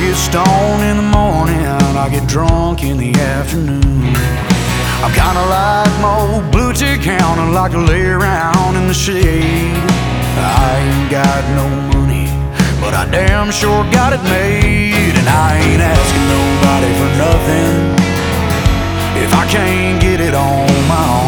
get stoned in the morning, I get drunk in the afternoon. I'm kinda like my old blue tick hound, I like to lay around in the shade. I ain't got no money, but I damn sure got it made. And I ain't asking nobody for nothing if I can't get it on my own.